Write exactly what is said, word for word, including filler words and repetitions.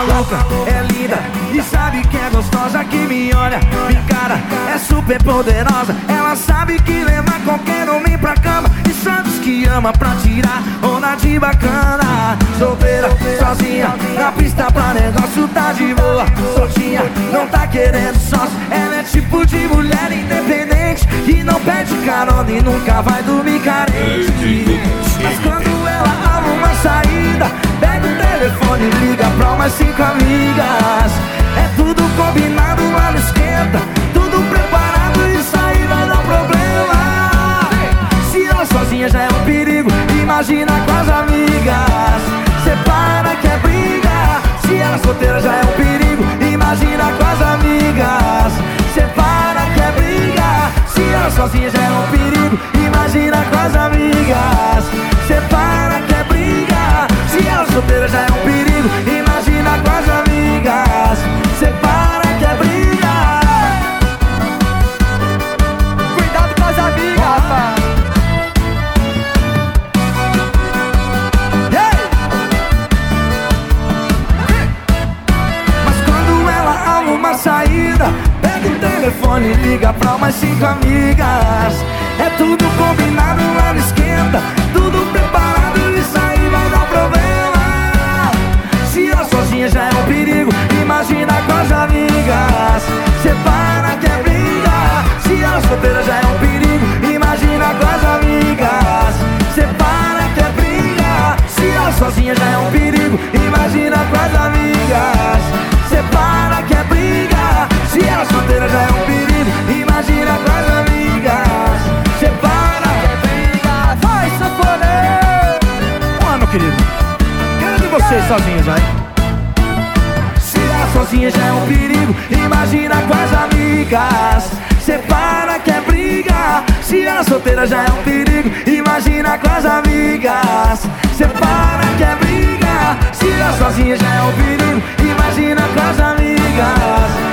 maluca, é linda e sabe que é gostosa, que me olha, me encara, é super poderosa. Ela sabe que leva qualquer homem pra cama e sabe que ama pra tirar onda de bacana. Solteira, sozinha, na pista pra negócio tá de boa. Soltinha, não tá querendo sócio. Ela é tipo de mulher independente que não pede carona e nunca vai dormir carente. Mas quando ela arruma uma saída, pega o telefone e liga pra umas cinco amigas. É tudo combinado lá no esquenta, tudo preparado, isso aí vai dar problema. Se ela sozinha já é um perigo, imagina com as amigas. Separa que é briga. Se ela solteira já é um perigo, imagina com as amigas. Separa que é briga. Se ela sozinha já é um perigo, imagina com as amigas. Separa que é briga. Se ela solteira já é um perigo, imagina com as amigas. Separa que é briga. Cuidado com as amigas, rapaz. Mas quando ela arruma uma saída, pega o telefone e liga pra umas cinco amigas. É tudo combinado lá no esquenta, tudo preparado, isso aí vai dar problema. Se ela sozinha já é um perigo, imagina com as amigas. Separa que é briga. Se ela solteira já é um perigo, imagina com as amigas. Separa que é briga. Se ela sozinha já é um perigo, imagina com as amigas. Separa que é briga. Se ela solteira já é um perigo, imagina com as amigas. Separa que é briga. Vai, sanfoneiro! Ó, meu querido, quero de vocês sozinhos, vai. Se ela sozinha já é um perigo, imagina com as amigas. Separa que é briga. Se ela solteira já é um perigo, imagina com as amigas. Separa que é briga. Se ela sozinha já é um perigo, imagina com as amigas.